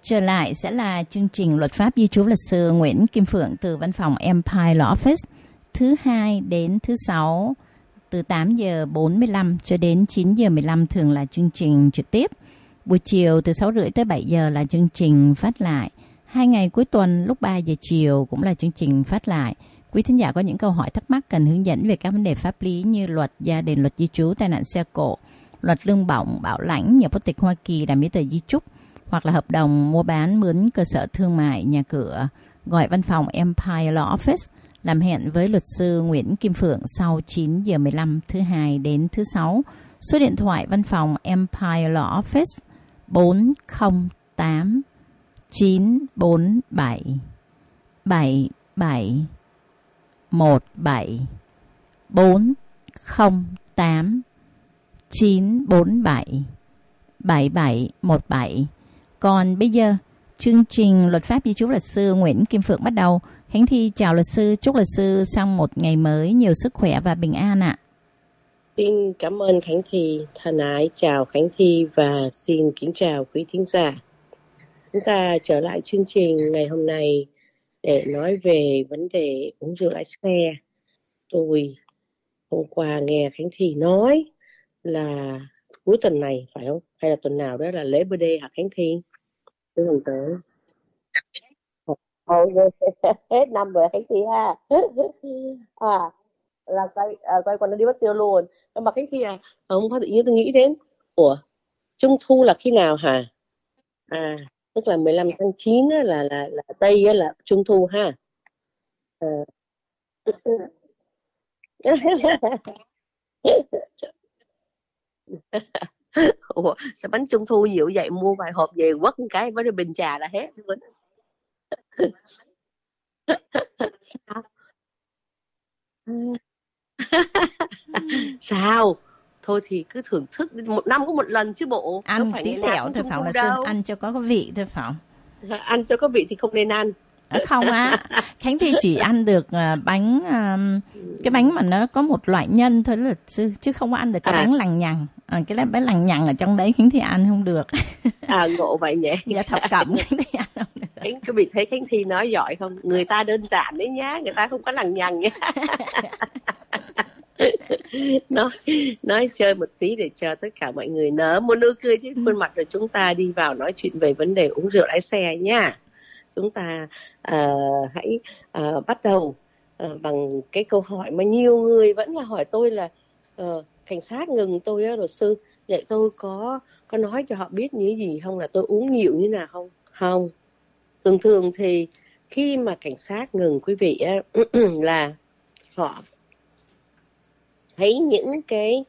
Trở lại sẽ là chương trình luật pháp di trú luật sư Nguyễn Kim Phượng từ văn phòng Empire Law Office, thứ 2 đến thứ 6 từ 8 giờ 45 cho đến 9 giờ 15 thường là chương trình trực tiếp. Buổi chiều từ 6 rưỡi tới 7 giờ là chương trình phát lại. 2 ngày cuối tuần lúc 3 giờ chiều cũng là chương trình phát lại. Quý thính giả có những câu hỏi thắc mắc cần hướng dẫn về các vấn đề pháp lý như luật gia đình, luật di trú, tai nạn xe cộ, luật lương bổng, bảo lãnh, nhập quốc tịch Hoa Kỳ, làm giấy tờ di chúc, hoặc là hợp đồng mua bán mướn cơ sở thương mại, nhà cửa, gọi văn phòng Empire Law Office, làm hẹn với luật sư Nguyễn Kim Phượng sau 9 giờ 15 thứ 2 đến thứ 6. Số điện thoại văn phòng Empire Law Office 408 947 77 17 408 947 7717. Còn bây giờ, chương trình luật pháp di trú luật sư Nguyễn Kim Phượng bắt đầu. Khánh Thi chào luật sư, chúc luật sư sang một ngày mới nhiều sức khỏe và bình an ạ. Xin cảm ơn Khánh Thi, thân ái chào Khánh Thi và xin kính chào quý thính giả. Chúng ta trở lại chương trình ngày hôm nay để nói về vấn đề uống rượu lái xe. Tôi hôm qua nghe Khánh Thi nói là cuối tuần này phải không? Hay là tuần nào đó là lễ birthday hả Khánh Thi? Tuần tới. Hết năm rồi Khánh Thi ha. Là quay còn đi mất tiêu luôn. Nhưng mà Khánh Thi hôm qua tự nhiên tôi nghĩ đến, ủa, Trung thu là khi nào hả? Tức là 15 tháng 9 á, là Tây á, là Trung thu ha. Ủa, sao bánh Trung thu nhiều vậy, mua vài hộp về quất một cái với bình trà là hết luôn. Sao? Sao? Thôi thì cứ thưởng thức, một năm có một lần chứ bộ. Ăn tí tẹo thôi phải là sư, ăn cho có vị thôi phải. Ăn cho có vị thì không nên ăn. Không á, Khánh Thi chỉ ăn được bánh, cái bánh mà nó có một loại nhân thôi là sư, chứ không có ăn được cái bánh lằng nhằng. Cái bánh lằng nhằng ở trong đấy Khánh Thi ăn không được. Ngộ vậy nhỉ? Dạ thập cẩm Khánh Thi ăn không được. Có bị thấy Khánh Thi nói giỏi không? Người ta đơn giản đấy nhá, người ta không có lằng nhằng nhá. nói chơi một tí để cho tất cả mọi người nở một nụ cười trên khuôn mặt, rồi chúng ta đi vào nói chuyện về vấn đề uống rượu lái xe nha. Chúng ta hãy bắt đầu bằng cái câu hỏi mà nhiều người vẫn là hỏi tôi là cảnh sát ngừng tôi á, luật sư, vậy tôi có nói cho họ biết như gì không, là tôi uống nhiều như nào không? Không. Thường thì khi mà cảnh sát ngừng quý vị á, là họ thấy những cái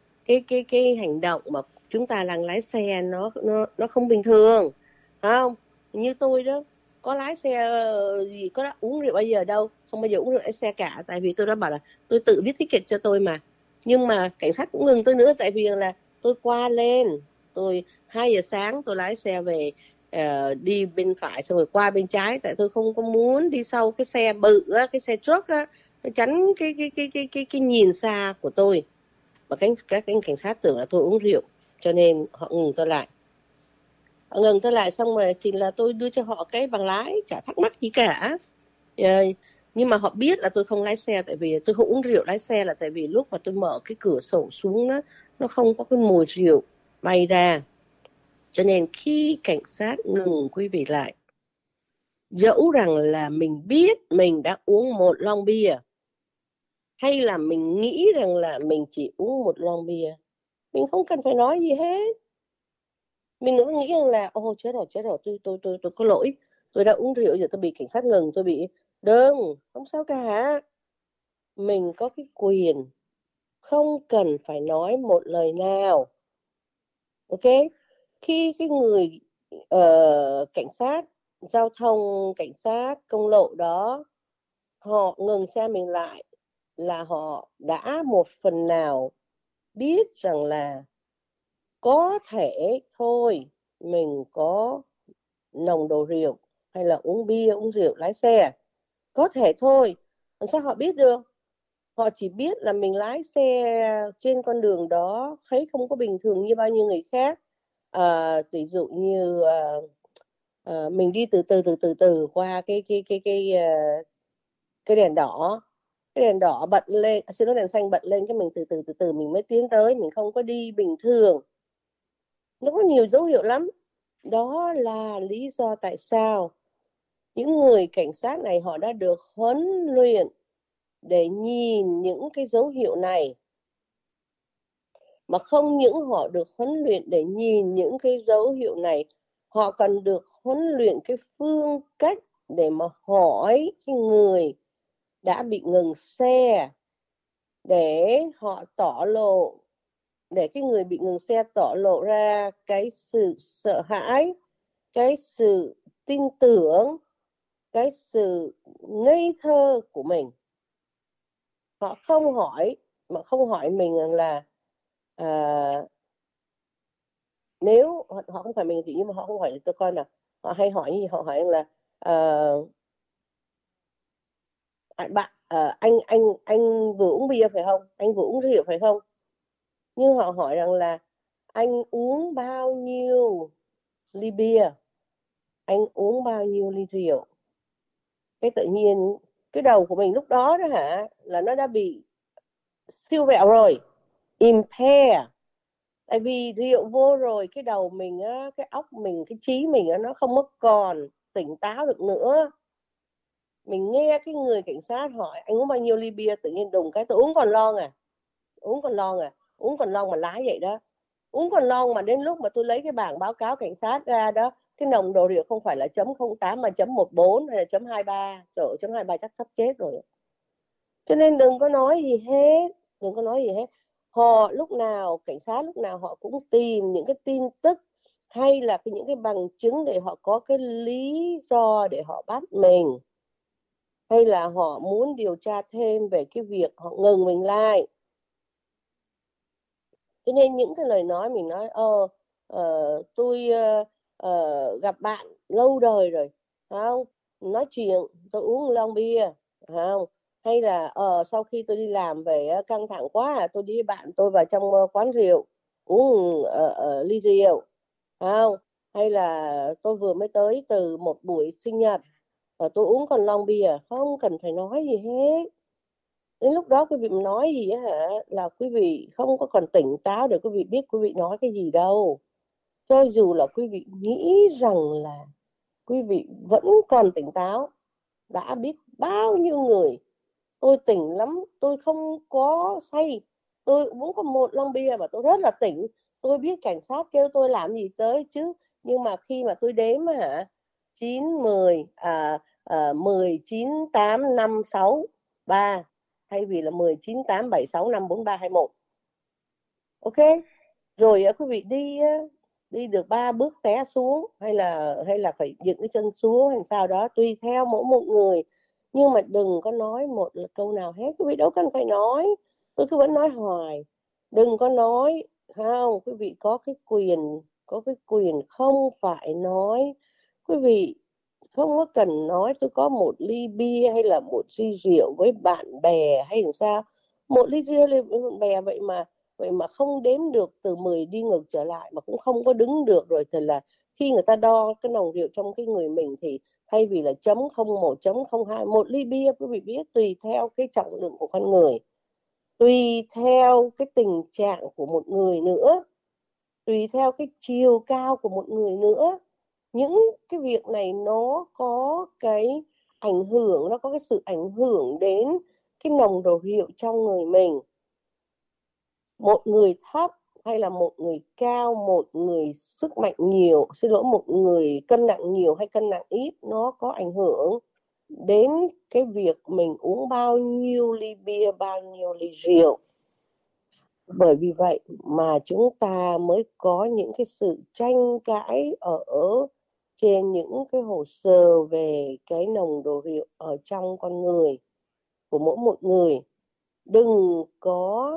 hành động mà chúng ta đang lái xe nó không bình thường, không? Như tôi đó, có lái xe gì có đã uống rượu bao giờ đâu, không bao giờ uống rượu lái xe cả, tại vì tôi đã bảo là tôi tự viết ticket cho tôi mà. Nhưng mà cảnh sát cũng ngừng tôi nữa, tại vì là tôi qua lên, tôi 2 giờ sáng tôi lái xe về, đi bên phải xong rồi qua bên trái, tại tôi không có muốn đi sau cái xe bự á, cái xe truck á, nó chắn cái nhìn xa của tôi. Và các cảnh sát tưởng là tôi uống rượu, cho nên họ ngừng tôi lại. Họ ngừng tôi lại xong rồi thì là tôi đưa cho họ cái bằng lái, chả thắc mắc gì cả. Nhưng mà họ biết là tôi không lái xe, tại vì tôi không uống rượu lái xe, là tại vì lúc mà tôi mở cái cửa sổ xuống nó không có cái mùi rượu bay ra. Cho nên khi cảnh sát ngừng quý vị lại, dẫu rằng là mình biết mình đã uống một lon bia, hay là mình nghĩ rằng là mình chỉ uống một lon bia, mình không cần phải nói gì hết. Mình nữa nghĩ rằng là chết rồi, tôi có lỗi, tôi đã uống rượu, giờ tôi bị cảnh sát ngừng, tôi bị đừng, không sao cả. Mình có cái quyền không cần phải nói một lời nào. Ok? Khi cái người cảnh sát giao thông, cảnh sát công lộ đó, họ ngừng xe mình lại, là họ đã một phần nào biết rằng là có thể thôi mình có nồng độ rượu, hay là uống bia, uống rượu lái xe, có thể thôi. Làm sao họ biết được? Họ chỉ biết là mình lái xe trên con đường đó thấy không có bình thường như bao nhiêu người khác. Ví dụ như mình đi từ từ qua cái đèn đỏ, cái đèn đỏ bật lên, xin lỗi, đèn xanh bật lên, cái mình từ từ mình mới tiến tới, mình không có đi bình thường. Nó có nhiều dấu hiệu lắm. Đó là lý do tại sao những người cảnh sát này họ đã được huấn luyện để nhìn những cái dấu hiệu này. Mà không những họ được huấn luyện để nhìn những cái dấu hiệu này, họ còn được huấn luyện cái phương cách để mà hỏi cái người đã bị ngừng xe, để họ tỏ lộ, để cái người bị ngừng xe tỏ lộ ra cái sự sợ hãi, cái sự tin tưởng, cái sự ngây thơ của mình. Họ không hỏi, mà không hỏi mình là nếu họ không phải mình thì, nhưng mà họ không hỏi tôi coi nào, họ hay hỏi gì, họ hỏi là bạn anh vừa uống bia phải không, anh vừa uống rượu phải không, nhưng họ hỏi rằng là anh uống bao nhiêu ly bia, anh uống bao nhiêu ly rượu. Cái tự nhiên cái đầu của mình lúc đó đó hả, là nó đã bị siêu vẹo rồi, impair. Tại vì rượu vô rồi, cái đầu mình á, cái óc mình, cái trí mình á, nó không có còn tỉnh táo được nữa. Mình nghe cái người cảnh sát hỏi anh uống bao nhiêu ly bia, tự nhiên đùng cái tôi uống còn lon à, uống còn lon à, uống còn lon mà lái vậy đó. Uống còn lon mà đến lúc mà tôi lấy cái bảng báo cáo cảnh sát ra đó, cái nồng độ rượu không phải là .08 mà .14 hay là .23. Trời ơi, .23 chắc sắp chết rồi. Cho nên đừng có nói gì hết, đừng có nói gì hết. Họ lúc nào, cảnh sát lúc nào họ cũng tìm những cái tin tức hay là những cái bằng chứng để họ có cái lý do để họ bắt mình, hay là họ muốn điều tra thêm về cái việc họ ngừng mình lại. Cho nên những cái lời nói mình nói tôi gặp bạn lâu đời rồi, phải không, nói chuyện tôi uống lon bia, phải không, hay là sau khi tôi đi làm về căng thẳng quá, tôi đi với bạn tôi vào trong quán rượu uống ly rượu, phải không, hay là tôi vừa mới tới từ một buổi sinh nhật và tôi uống còn lon bia. Không cần phải nói gì hết. Đến lúc đó quý vị nói gì á hả, là quý vị không có còn tỉnh táo để quý vị biết quý vị nói cái gì đâu. Cho dù là quý vị nghĩ rằng là quý vị vẫn còn tỉnh táo, đã biết bao nhiêu người tôi tỉnh lắm, tôi không có say, tôi uống có một lon bia mà tôi rất là tỉnh, tôi biết cảnh sát kêu tôi làm gì tới chứ. Nhưng mà khi mà tôi đếm hả, 9 10 10 9 8 5 6 3, thay vì là 10 9 8 7 6 5 4 3 2 1. Ok, rồi quý vị đi được 3 bước té xuống, hay là phải dựng cái chân xuống hay sao đó, tùy theo mỗi một người. Nhưng mà đừng có nói một câu nào hết, quý vị đâu cần phải nói, tôi cứ vẫn nói hoài. Đừng có nói, không, quý vị có cái quyền không phải nói. Quý vị không có cần nói tôi có một ly bia hay là một ly rượu với bạn bè hay làm sao. Một ly rượu với bạn bè vậy mà không đếm được từ 10 đi ngược trở lại, mà cũng không có đứng được rồi, thì là khi người ta đo cái nồng rượu trong cái người mình thì thay vì là .01 .02, một ly bia quý vị biết tùy theo cái trọng lượng của con người, tùy theo cái tình trạng của một người nữa, tùy theo cái chiều cao của một người nữa. Những cái việc này nó có cái ảnh hưởng, nó có cái sự ảnh hưởng đến cái nồng độ rượu trong người mình. Một người thấp hay là một người cao, một người sức mạnh nhiều, xin lỗi, một người cân nặng nhiều hay cân nặng ít, nó có ảnh hưởng đến cái việc mình uống bao nhiêu ly bia, bao nhiêu ly rượu. Bởi vì vậy mà chúng ta mới có những cái sự tranh cãi ở trên những cái hồ sơ về cái nồng độ rượu ở trong con người của mỗi một người. Đừng có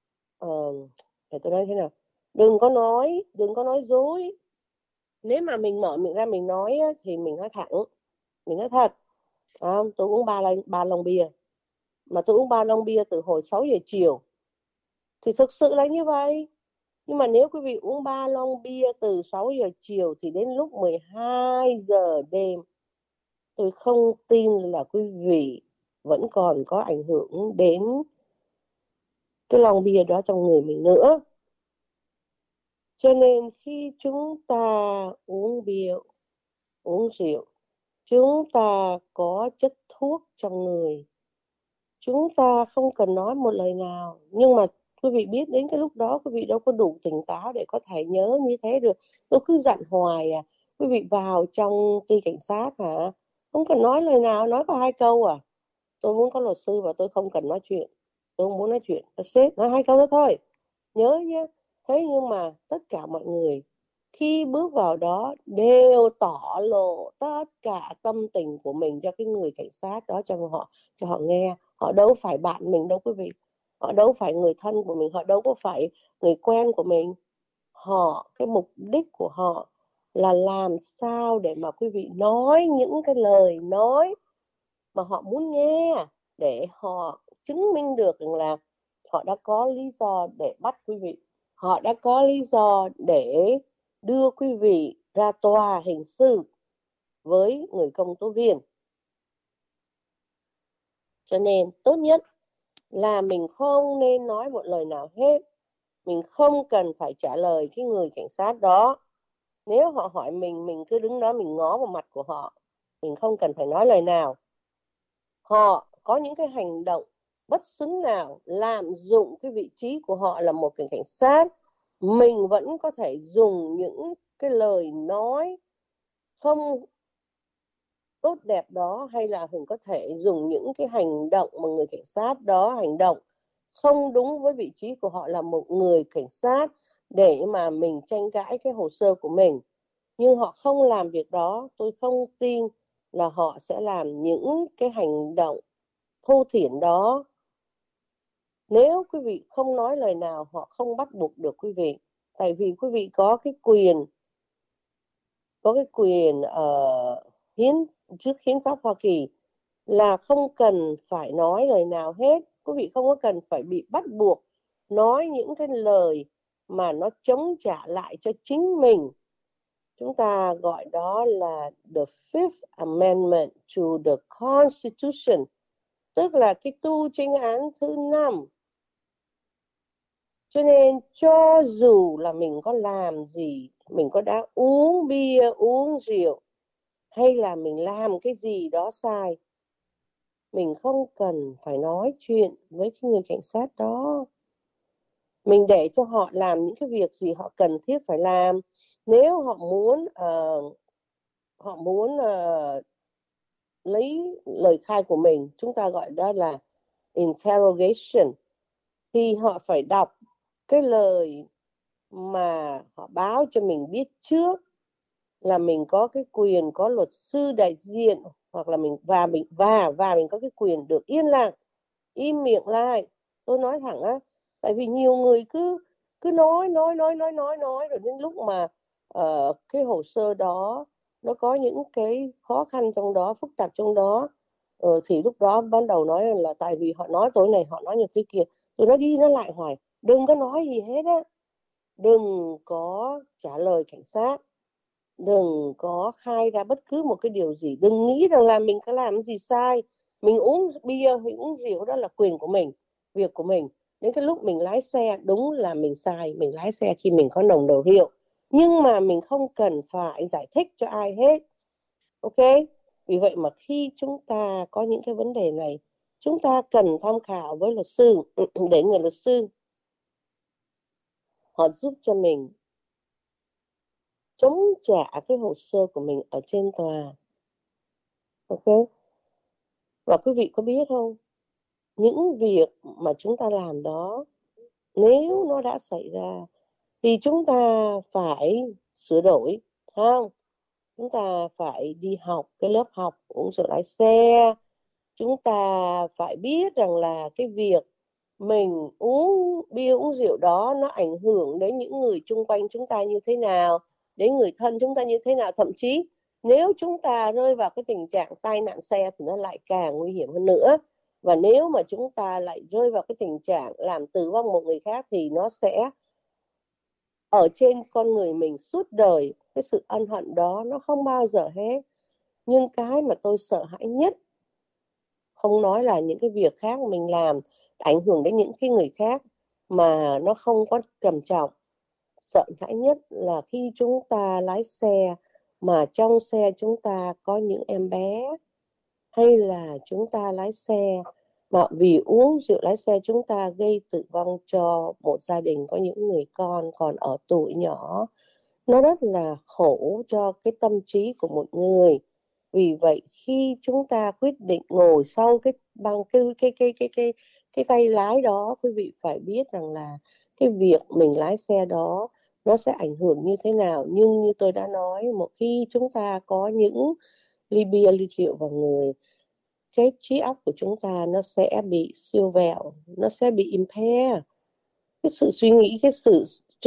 để tôi nói thế nào, đừng có nói dối. Nếu mà mình mở miệng ra mình nói thì mình nói thẳng, mình nói thật. Tôi uống ba lon bia, mà tôi uống 3 lon bia từ hồi 6 giờ chiều, thì thực sự là như vậy. Nhưng mà nếu quý vị uống 3 lon bia từ 6 giờ chiều thì đến lúc 12 giờ đêm, tôi không tin là quý vị vẫn còn có ảnh hưởng đến cái lon bia đó trong người mình nữa. Cho nên khi chúng ta uống bia, uống rượu, chúng ta có chất thuốc trong người, chúng ta không cần nói một lời nào. Nhưng mà quý vị biết đến cái lúc đó quý vị đâu có đủ tỉnh táo để có thể nhớ như thế được. Tôi cứ dặn hoài à, quý vị vào trong ty cảnh sát hả, không cần nói lời nào, nói có 2 câu à: tôi muốn có luật sư và tôi không cần nói chuyện, tôi không muốn nói chuyện, sếp nói 2 câu đó thôi, nhớ nhé. Thế nhưng mà tất cả mọi người khi bước vào đó đều tỏ lộ tất cả tâm tình của mình cho cái người cảnh sát đó, cho họ nghe. Họ đâu phải bạn mình đâu quý vị, họ đâu phải người thân của mình, họ đâu có phải người quen của mình. Cái mục đích của họ là làm sao để mà quý vị nói những cái lời nói mà họ muốn nghe, để họ chứng minh được rằng là họ đã có lý do để bắt quý vị, họ đã có lý do để đưa quý vị ra tòa hình sự với người công tố viên. Cho nên tốt nhất là mình không nên nói một lời nào hết. Mình không cần phải trả lời cái người cảnh sát đó. Nếu họ hỏi mình cứ đứng đó mình ngó vào mặt của họ, mình không cần phải nói lời nào. Họ có những cái hành động bất xứng nào lạm dụng cái vị trí của họ là một cảnh sát, mình vẫn có thể dùng những cái lời nói không tốt đẹp đó, hay là mình có thể dùng những cái hành động mà người cảnh sát đó hành động không đúng với vị trí của họ là một người cảnh sát, để mà mình tranh cãi cái hồ sơ của mình. Nhưng họ không làm việc đó, tôi không tin là họ sẽ làm những cái hành động thô thiển đó. Nếu quý vị không nói lời nào, họ không bắt buộc được quý vị. Tại vì quý vị có cái quyền hiến trước hiến pháp Hoa Kỳ là không cần phải nói lời nào hết. Quý vị không có cần phải bị bắt buộc nói những cái lời mà nó chống trả lại cho chính mình. Chúng ta gọi đó là the Fifth Amendment to the Constitution, tức là cái tu chánh án thứ 5. Cho nên cho dù là mình có làm gì, mình có đã uống bia, uống rượu, hay là mình làm cái gì đó sai, mình không cần phải nói chuyện với cái người cảnh sát đó. Mình để cho họ làm những cái việc gì họ cần thiết phải làm. Nếu họ muốn lấy lời khai của mình, chúng ta gọi đó là interrogation, thì họ phải đọc cái lời mà họ báo cho mình biết trước, là mình có cái quyền có luật sư đại diện, hoặc là mình có cái quyền được yên lặng, im miệng lại. Tôi nói thẳng á, tại vì nhiều người cứ cứ nói rồi đến lúc mà cái hồ sơ đó nó có những cái khó khăn trong đó, phức tạp trong đó, thì lúc đó ban đầu nói là tại vì họ nói tối này, họ nói như thế kia, tôi nói đi nói lại hoài, đừng có nói gì hết á, đừng có trả lời cảnh sát, đừng có khai ra bất cứ một cái điều gì, đừng nghĩ rằng là mình có làm gì sai. Mình uống bia, mình uống rượu đó là quyền của mình, việc của mình. Đến cái lúc mình lái xe, đúng là mình sai, mình lái xe khi mình có nồng độ rượu, nhưng mà mình không cần phải giải thích cho ai hết. Ok, vì vậy mà khi chúng ta có những cái vấn đề này, chúng ta cần tham khảo với luật sư để người luật sư họ giúp cho mình chống trả cái hồ sơ của mình ở trên tòa. Ok, và quý vị có biết không, những việc mà chúng ta làm đó, nếu nó đã xảy ra thì chúng ta phải sửa đổi, không? Chúng ta phải đi học cái lớp học uống rượu lái xe. Chúng ta phải biết rằng là cái việc mình uống bia uống rượu đó nó ảnh hưởng đến những người chung quanh chúng ta như thế nào, đến người thân chúng ta như thế nào. Thậm chí nếu chúng ta rơi vào cái tình trạng tai nạn xe thì nó lại càng nguy hiểm hơn nữa. Và nếu mà chúng ta lại rơi vào cái tình trạng làm tử vong một người khác thì nó sẽ ở trên con người mình suốt đời. Cái sự ân hận đó nó không bao giờ hết. Nhưng cái mà tôi sợ hãi nhất, không nói là những cái việc khác mình làm ảnh hưởng đến những cái người khác mà nó không có trầm trọng, sợ hãi nhất là khi chúng ta lái xe mà trong xe chúng ta có những em bé, hay là chúng ta lái xe mà vì uống rượu lái xe chúng ta gây tử vong cho một gia đình có những người con còn ở tuổi nhỏ. Nó rất là khổ cho cái tâm trí của một người. Vì vậy khi chúng ta quyết định ngồi sau cái bằng cái tay lái đó, quý vị phải biết rằng là cái việc mình lái xe đó nó sẽ ảnh hưởng như thế nào. Nhưng như tôi đã nói, một khi chúng ta có những ly bia ly rượu vào người, cái trí óc của chúng ta nó sẽ bị siêu vẹo, nó sẽ bị impair. Cái sự suy nghĩ, cái sự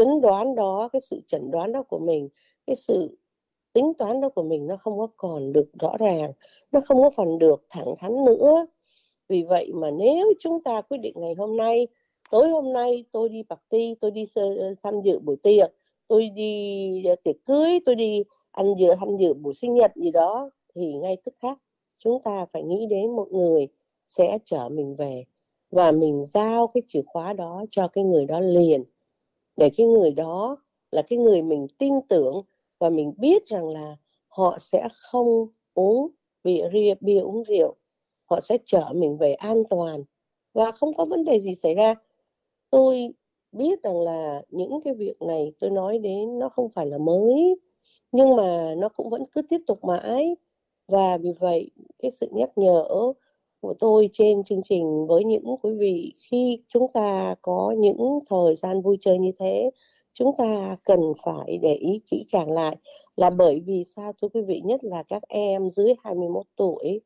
chẩn đoán đó của mình, cái sự tính toán đó của mình nó không có còn được rõ ràng, nó không có còn được thẳng thắn nữa. Vì vậy mà nếu chúng ta quyết định ngày hôm nay, tối hôm nay tôi đi party, tôi đi tham dự buổi tiệc, tôi đi tiệc cưới, tôi đi tham dự buổi sinh nhật gì đó, thì ngay tức khắc chúng ta phải nghĩ đến một người sẽ chở mình về, và mình giao cái chìa khóa đó cho cái người đó liền, để cái người đó là cái người mình tin tưởng, và mình biết rằng là họ sẽ không uống bia uống rượu, họ sẽ chở mình về an toàn và không có vấn đề gì xảy ra. Tôi biết rằng là những cái việc này tôi nói đến nó không phải là mới, nhưng mà nó cũng vẫn cứ tiếp tục mãi. Và vì vậy cái sự nhắc nhở của tôi trên chương trình với những quý vị, khi chúng ta có những thời gian vui chơi như thế, chúng ta cần phải để ý kỹ càng lại. Là bởi vì sao thưa quý vị? Nhất là các em dưới 21 tuổi,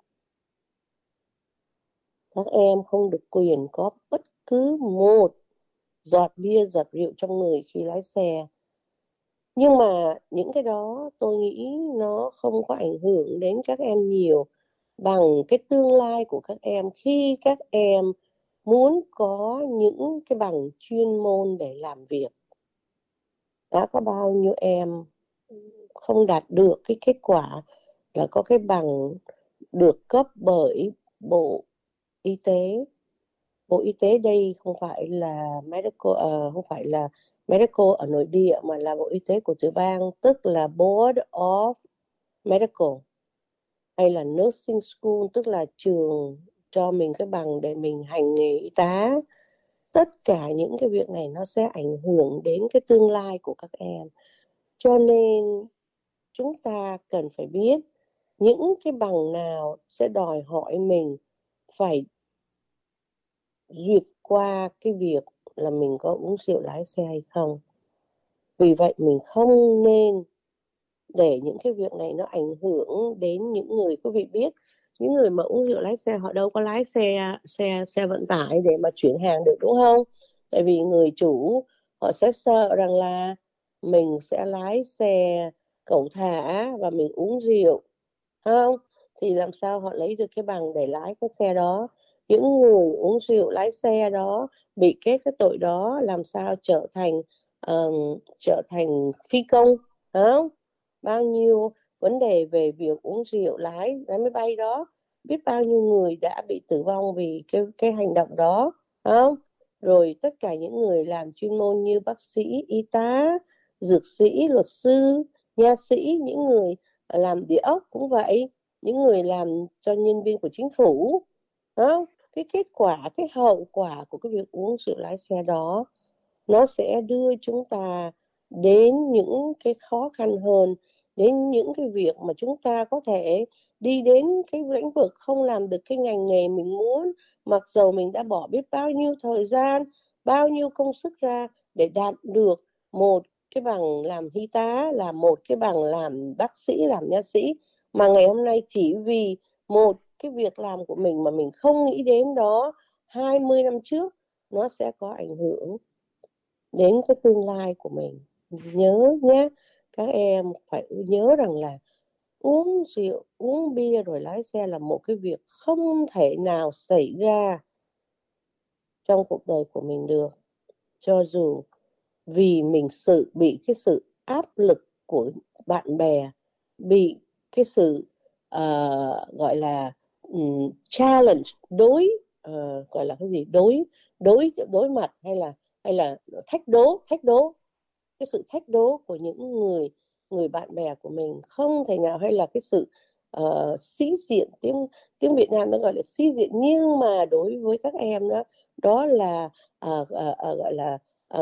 các em không được quyền có bất cứ một giọt bia giọt rượu trong người khi lái xe. Nhưng mà những cái đó tôi nghĩ nó không có ảnh hưởng đến các em nhiều bằng cái tương lai của các em, khi các em muốn có những cái bằng chuyên môn để làm việc. Đã có bao nhiêu em không đạt được cái kết quả là có cái bằng được cấp bởi Bộ Y tế. Bộ Y tế đây không phải là không phải là medical ở nội địa, mà là Bộ Y tế của tiểu bang, tức là Board of Medical, hay là Nursing School, tức là trường cho mình cái bằng để mình hành nghề y tá. Tất cả những cái việc này nó sẽ ảnh hưởng đến cái tương lai của các em. Cho nên chúng ta cần phải biết những cái bằng nào sẽ đòi hỏi mình phải duyệt qua cái việc là mình có uống rượu lái xe hay không. Vì vậy mình không nên để những cái việc này nó ảnh hưởng đến những người, quý vị biết, những người mà uống rượu lái xe họ đâu có lái xe vận tải để mà chuyển hàng được, đúng không? Tại vì người chủ họ sẽ sợ rằng là mình sẽ lái xe cẩu thả và mình uống rượu, không? Thì làm sao họ lấy được cái bằng để lái cái xe đó? Những người uống rượu lái xe đó bị kết cái tội đó, làm sao trở thành phi công, không? Bao nhiêu vấn đề về việc uống rượu lái máy bay đó, biết bao nhiêu người đã bị tử vong vì cái hành động đó, không? Rồi tất cả những người làm chuyên môn như bác sĩ, y tá, dược sĩ, luật sư, nha sĩ, những người làm địa ốc cũng vậy, những người làm cho nhân viên của chính phủ, không? Cái kết quả, cái hậu quả của cái việc uống rượu lái xe đó nó sẽ đưa chúng ta đến những cái khó khăn hơn, đến những cái việc mà chúng ta có thể đi đến cái lĩnh vực không làm được cái ngành nghề mình muốn, mặc dầu mình đã bỏ biết bao nhiêu thời gian, bao nhiêu công sức ra để đạt được một cái bằng làm y tá, là một cái bằng làm bác sĩ, làm nha sĩ, mà ngày hôm nay chỉ vì một cái việc làm của mình mà mình không nghĩ đến đó 20 năm trước, nó sẽ có ảnh hưởng đến cái tương lai của mình. Nhớ nhé, các em phải nhớ rằng là uống rượu, uống bia rồi lái xe là một cái việc không thể nào xảy ra trong cuộc đời của mình được. Cho dù vì mình bị cái sự áp lực của bạn bè, bị cái sự gọi là challenge, gọi là cái gì, đối mặt, hay là thách đố, cái sự thách đố của những người bạn bè của mình không thể nào, hay là cái sự sĩ diện, tiếng Việt Nam nó gọi là sĩ diện, nhưng mà đối với các em đó, đó là gọi là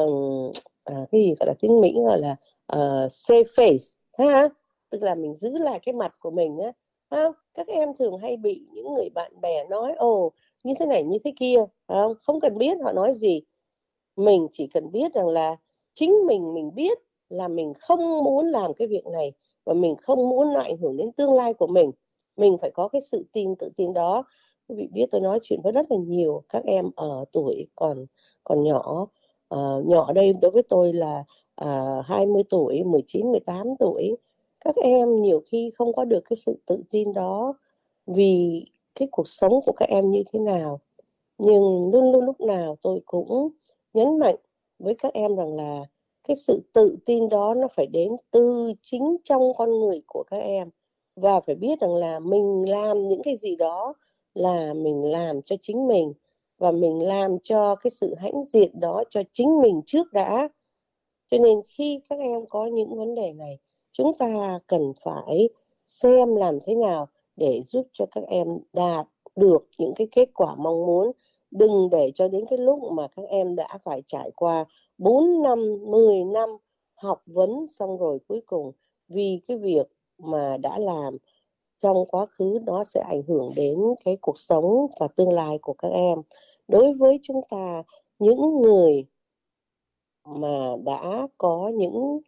cái gì gọi là tiếng Mỹ gọi là save face ha, tức là mình giữ lại cái mặt của mình á. Các em thường hay bị những người bạn bè nói ồ như thế này như thế kia, không cần biết họ nói gì, mình chỉ cần biết rằng là chính mình biết là mình không muốn làm cái việc này, và mình không muốn nó ảnh hưởng đến tương lai của mình phải có cái sự tự tin đó. Quý vị biết tôi nói chuyện với rất là nhiều các em ở tuổi còn nhỏ. Nhỏ đây đối với tôi là 20 tuổi, 19, 18 tuổi. Các em nhiều khi không có được cái sự tự tin đó vì cái cuộc sống của các em như thế nào. Nhưng luôn luôn lúc nào tôi cũng nhấn mạnh với các em rằng là cái sự tự tin đó nó phải đến từ chính trong con người của các em, và phải biết rằng là mình làm những cái gì đó là mình làm cho chính mình, và mình làm cho cái sự hãnh diện đó cho chính mình trước đã. Cho nên khi các em có những vấn đề này, chúng ta cần phải xem làm thế nào để giúp cho các em đạt được những cái kết quả mong muốn. Đừng để cho đến cái lúc mà các em đã phải trải qua 4 năm, 10 năm học vấn, xong rồi cuối cùng vì cái việc mà đã làm trong quá khứ nó sẽ ảnh hưởng đến cái cuộc sống và tương lai của các em. Đối với chúng ta, những người mà đã có những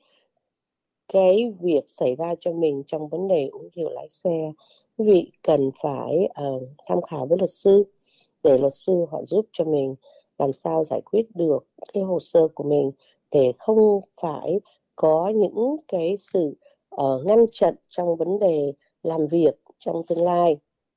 cái việc xảy ra cho mình trong vấn đề uống rượu lái xe, quý vị cần phải tham khảo với luật sư, để luật sư họ giúp cho mình làm sao giải quyết được cái hồ sơ của mình, để không phải có những cái sự ngăn chặn trong vấn đề làm việc trong tương lai.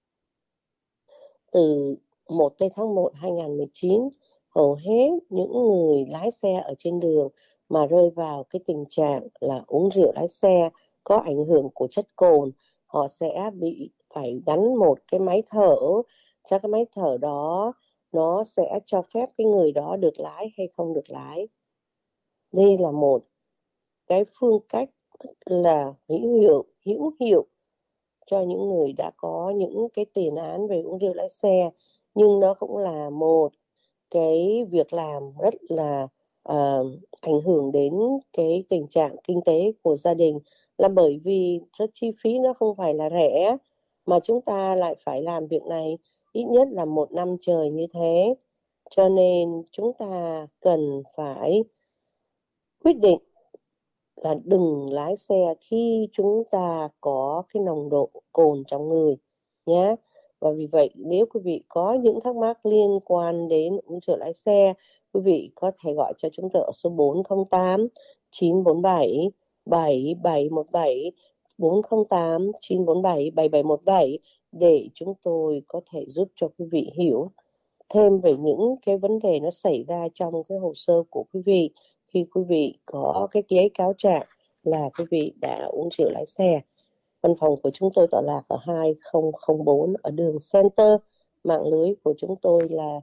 Từ 1 tháng 1 2019, hầu hết những người lái xe ở trên đường mà rơi vào cái tình trạng là uống rượu lái xe có ảnh hưởng của chất cồn, họ sẽ phải gắn một cái máy thở. Cho cái máy thở đó nó sẽ cho phép cái người đó được lái hay không được lái. Đây là một cái phương cách là hữu hiệu cho những người đã có những cái tiền án về uống rượu lái xe, nhưng nó cũng là một cái việc làm rất là ảnh hưởng đến cái tình trạng kinh tế của gia đình, là bởi vì rất chi phí nó không phải là rẻ, mà chúng ta lại phải làm việc này ít nhất là 1 năm trời như thế. Cho nên chúng ta cần phải quyết định là đừng lái xe khi chúng ta có cái nồng độ cồn trong người nhé. Và vì vậy nếu quý vị có những thắc mắc liên quan đến uống rượu lái xe, quý vị có thể gọi cho chúng tôi ở số 408 947 7717, 408 947 7717, để chúng tôi có thể giúp cho quý vị hiểu thêm về những cái vấn đề nó xảy ra trong cái hồ sơ của quý vị khi quý vị có cái giấy cáo trạng là quý vị đã uống rượu lái xe. Văn phòng của chúng tôi tọa lạc ở 2004 ở đường Center. Mạng lưới của chúng tôi là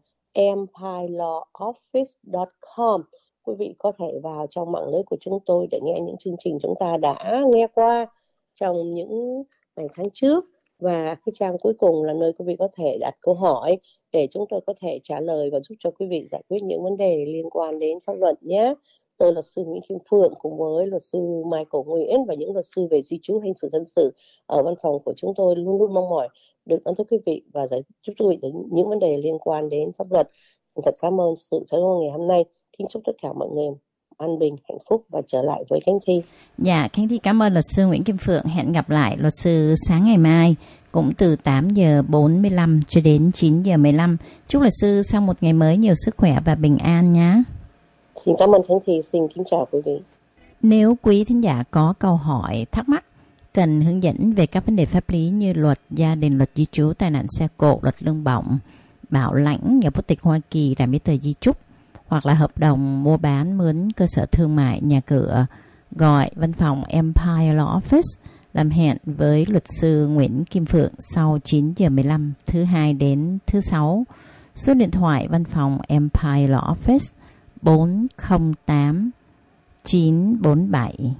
empirelawoffice.com. Quý vị có thể vào trong mạng lưới của chúng tôi để nghe những chương trình chúng ta đã nghe qua trong những ngày tháng trước. Và cái trang cuối cùng là nơi quý vị có thể đặt câu hỏi để chúng tôi có thể trả lời và giúp cho quý vị giải quyết những vấn đề liên quan đến pháp luật nhé. Tôi là luật sư Nguyễn Kim Phượng cùng với luật sư Michael Nguyễn và những luật sư về di trú, hành sự, dân sự ở văn phòng của chúng tôi luôn luôn mong mỏi được đón tiếp quý vị và giải giúp quý vị những vấn đề liên quan đến pháp luật. Thật cảm ơn sự theo dõi ngày hôm nay. Kính chúc tất cả mọi người an bình, hạnh phúc và trở lại với Khánh Thi. Dạ, Khánh Thi cảm ơn luật sư Nguyễn Kim Phượng. Hẹn gặp lại luật sư sáng ngày mai cũng từ 8 giờ 45 cho đến 9 giờ 15. Chúc luật sư sau một ngày mới nhiều sức khỏe và bình an nhé. Xin cảm ơn Khánh Thi, xin kính chào quý vị. Nếu quý thính giả có câu hỏi, thắc mắc, cần hướng dẫn về các vấn đề pháp lý như luật gia đình, luật di trú, tai nạn xe cộ, luật lương bổng, bảo lãnh, nhà quốc tịch Hoa Kỳ, làm giấy tờ di chúc, hoặc là hợp đồng mua bán mướn cơ sở thương mại, nhà cửa, gọi văn phòng Empire Law Office làm hẹn với luật sư Nguyễn Kim Phượng sau 9 giờ 15 thứ Hai đến thứ Sáu. Số điện thoại văn phòng Empire Law Office 408 947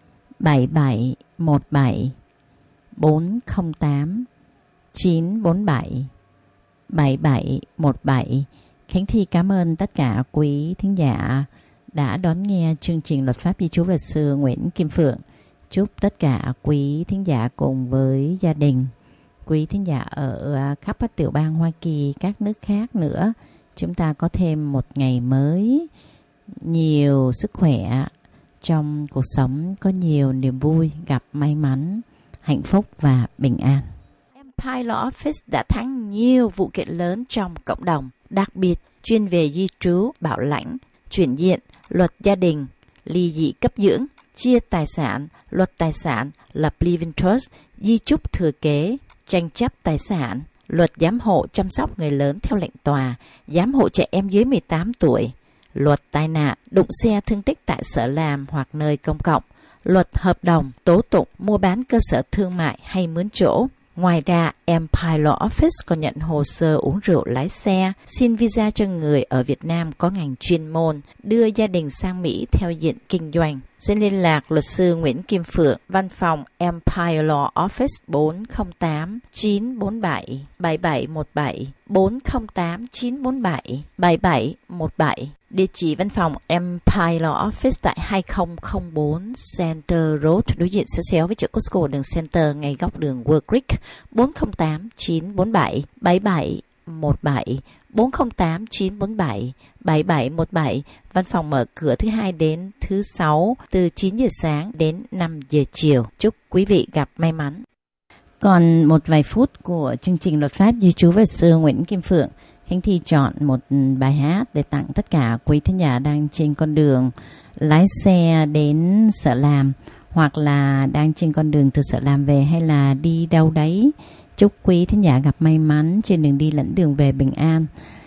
7717 408 947 7717. Khánh Thi cảm ơn tất cả quý thính giả đã đón nghe chương trình Luật pháp di trú luật sư Nguyễn Kim Phượng. Chúc tất cả quý thính giả cùng với gia đình, quý thính giả ở khắp các tiểu bang Hoa Kỳ, các nước khác nữa, chúng ta có thêm một ngày mới nhiều sức khỏe trong cuộc sống, có nhiều niềm vui, gặp may mắn, hạnh phúc và bình an. Empire Law Office đã thắng nhiều vụ kiện lớn trong cộng đồng, đặc biệt chuyên về di trú, bảo lãnh, chuyển diện, luật gia đình, ly dị cấp dưỡng, chia tài sản, luật tài sản, lập living trust, di chúc thừa kế, tranh chấp tài sản, luật giám hộ chăm sóc người lớn theo lệnh tòa, giám hộ trẻ em dưới 18 tuổi, luật tai nạn, đụng xe thương tích tại sở làm hoặc nơi công cộng, luật hợp đồng, tố tụng, mua bán cơ sở thương mại hay mướn chỗ. Ngoài ra, Empire Law Office còn nhận hồ sơ uống rượu lái xe, xin visa cho người ở Việt Nam có ngành chuyên môn, đưa gia đình sang Mỹ theo diện kinh doanh. Xin liên lạc luật sư Nguyễn Kim Phượng, văn phòng Empire Law Office 408 947 7717 408 947 7717. Địa chỉ văn phòng Empire Law Office tại 2004 Center Road, đối diện xéo xéo với chợ Costco đường Center, ngay góc đường World Creek. 408 947 7717 408 947 7717. Văn phòng mở cửa thứ Hai đến thứ Sáu từ 9 giờ sáng đến 5 giờ chiều. Chúc quý vị gặp may mắn. Còn một vài phút của chương trình Luật pháp di trú luật sư Nguyễn Kim Phượng, Khánh Thi chọn một bài hát để tặng tất cả quý thính giả đang trên con đường lái xe đến sở làm, hoặc là đang trên con đường từ sở làm về, hay là đi đâu đấy. Chúc quý thính giả gặp may mắn trên đường đi lẫn đường về bình an.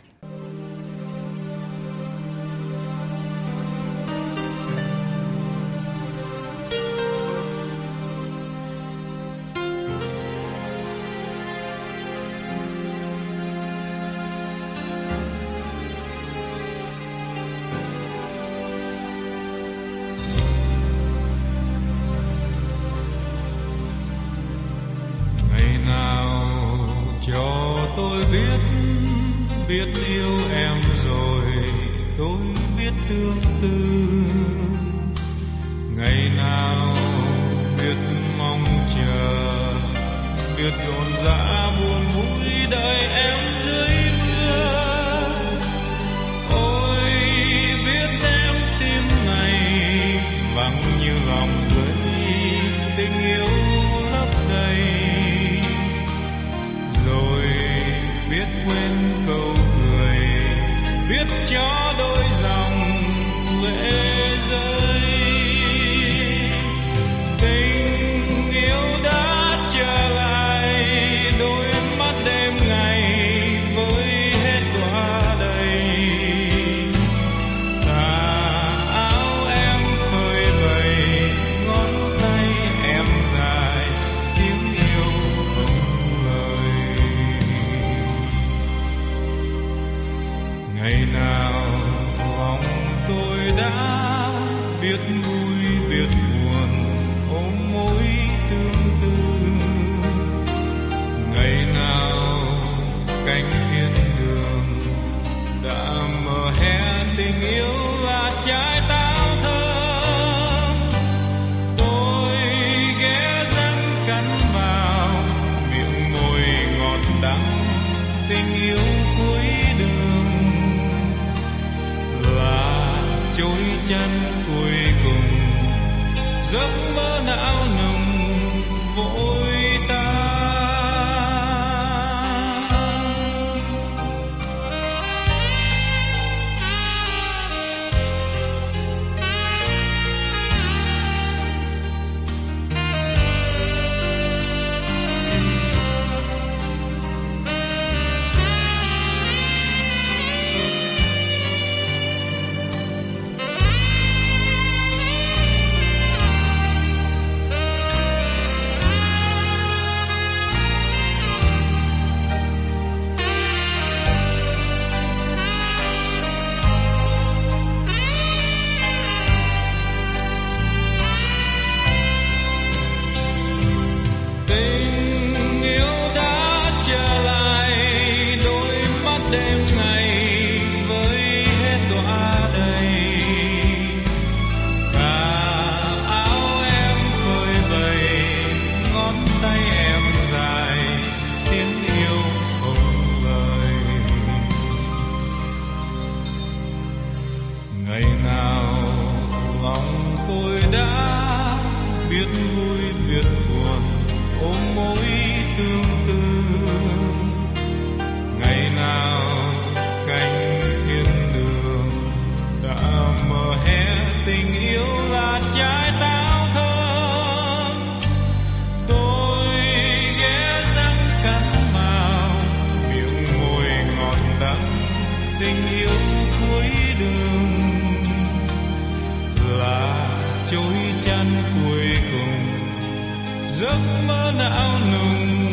Biết yêu em rồi tôi biết tương tư, ngày nào biết mong chờ, biết dồn dã buồn vui đợi em dưới mưa. Ôi biết em tim này vắng như lòng giấy, tình yêu lấp đầy, rồi biết quên câu cười, biết cho đôi dòng lệ rơi. Tình yêu đã trở lại, đôi mắt đêm ngày với hết đóa đầy. Tà áo em phơi bày, ngón tay em dài, tiếng yêu không lời. Ngày nào lòng tôi đã biết vui biết buồn, ôm mối tương tư. Ngày nào cánh thiên đường đã mở hé, tình yêu là trái táo thơm. Tôi ghé răng cắn vào, miệng môi ngọt đắng, tình yêu cuối đường là chối chân cuối cùng, giấc mơ não nùng vội tan. đã biết vui biết buồn, ôm mối tương tư. Ngày nào cánh thiên đường đã mở hé tình yêu là trái táo thơm. Tôi ghé răng cắn vào, miệng môi ngọt đắng, tình yêu cuối đường là chối chăn cuối cùng, giấc mơ não nùng